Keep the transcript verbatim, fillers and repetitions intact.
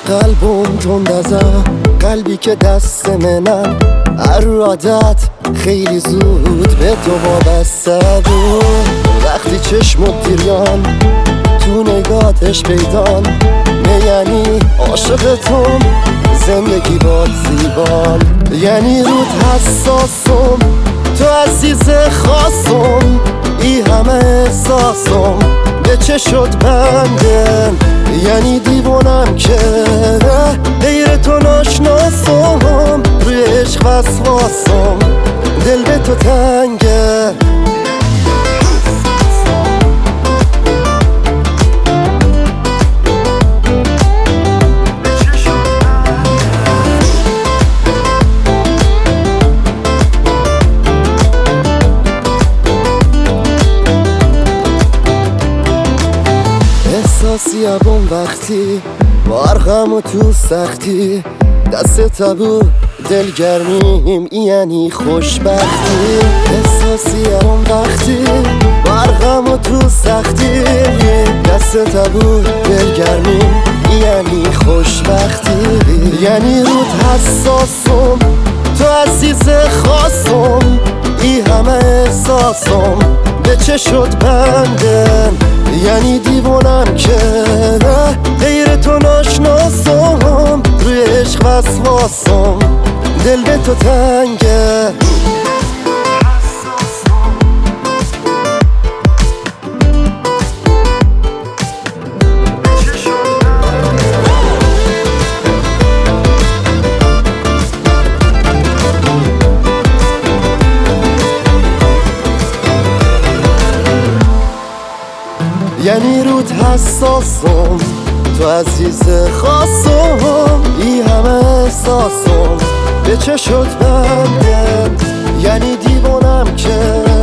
قلبم تند ازم، قلبی که دست منم هر عادت خیلی زود به تو وابسته بود. وقتی چشمت دیریان تو نگاتش پیدان، نه یعنی عاشقتم زندگی باد زیبان، یعنی رود حساسم تو عزیز خاصم، ای همه احساسم به چه شد بندم، یعنی دیوانم که غیر تو ناشناسم، روی عشق وسواسم دل به تو تنگه. احساسی ابون وقتی بارغم و تو سختی، دست تبو دلگرمیم یعنی خوشبختی. احساسی ابون وقتی بارغم و تو سختی، دست تبو دلگرمیم یعنی خوشبختی، یعنی رود حساسم تو عزیز خاصم، ای همه احساسم به چه شد بندم، یعنی دیوانم که غیر تو ناشناسم، روی عشق وسواسم دل به تو تنگه. یعنی رود حساسم تو عزیز خاصم، ای همه احساسم به چه شد بندم، یعنی دیوانم که